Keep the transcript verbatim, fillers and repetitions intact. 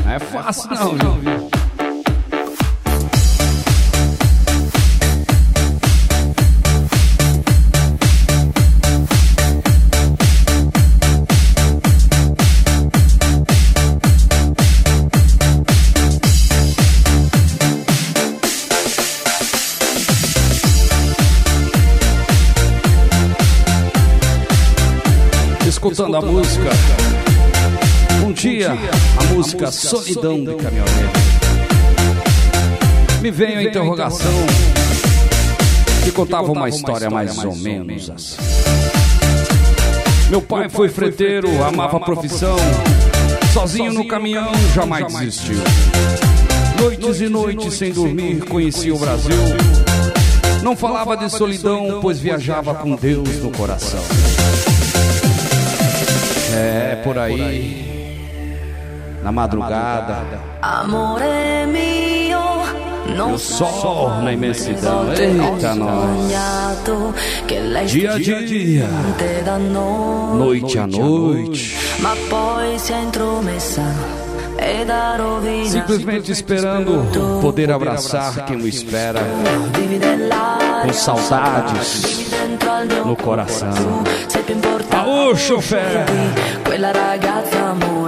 Não é fácil não, viu? Escutando a música, um dia a música Solidão de Caminhoneiro. Me veio a interrogação que contava uma história mais ou menos assim. Meu pai foi freteiro, amava a profissão, sozinho no caminhão jamais desistiu. Noites e noites sem dormir conhecia o Brasil. Não falava de solidão, pois viajava com Deus no coração. É, por aí, na madrugada, e o sol na imensidão, eita nós, dia a dia, noite a noite, simplesmente esperando poder abraçar quem o espera, com saudades no coração. Aô, chofer! Quella ragazza